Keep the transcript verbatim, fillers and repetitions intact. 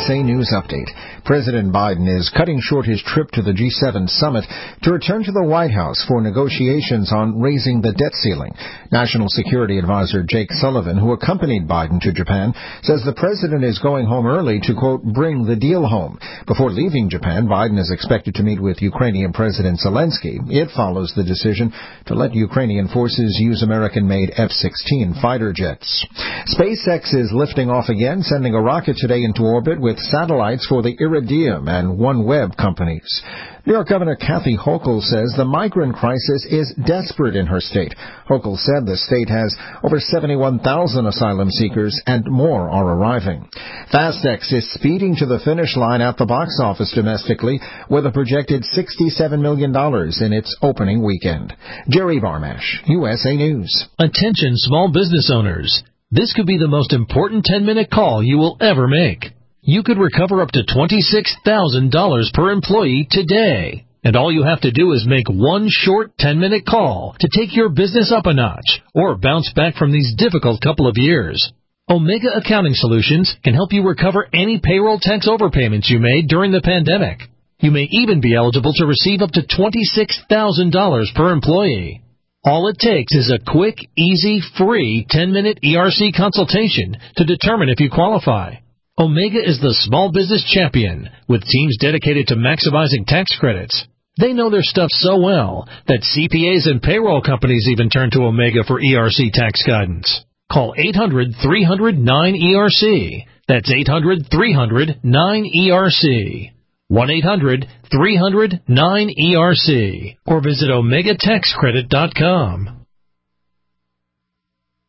A News Update. President Biden is cutting short his trip to the G seven summit to return to the White House for negotiations on raising the debt ceiling. National Security Advisor Jake Sullivan, who accompanied Biden to Japan, says the president is going home early to, quote, bring the deal home. Before leaving Japan, Biden is expected to meet with Ukrainian President Zelensky. It follows the decision to let Ukrainian forces use American-made F sixteen fighter jets. SpaceX is lifting off again, sending a rocket today into orbit with satellites for the Iridium and OneWeb companies. New York Governor Kathy Hochul says the migrant crisis is desperate in her state. Hochul said the state has over seventy-one thousand asylum seekers and more are arriving. Fast X is speeding to the finish line at the box office domestically with a projected sixty-seven million dollars in its opening weekend. Jerry Barmash, U S A News. Attention small business owners. This could be the most important ten-minute call you will ever make. You could recover up to twenty-six thousand dollars per employee today. And all you have to do is make one short ten-minute call to take your business up a notch or bounce back from these difficult couple of years. Omega Accounting Solutions can help you recover any payroll tax overpayments you made during the pandemic. You may even be eligible to receive up to twenty-six thousand dollars per employee. All it takes is a quick, easy, free ten-minute E R C consultation to determine if you qualify. Omega is the small business champion with teams dedicated to maximizing tax credits. They know their stuff so well that C P As and payroll companies even turn to Omega for E R C tax guidance. Call eight hundred, three hundred, nine E R C. That's eight hundred, three hundred, nine E R C. one eight hundred, three hundred, nine E R C. Or visit omega tax credit dot com.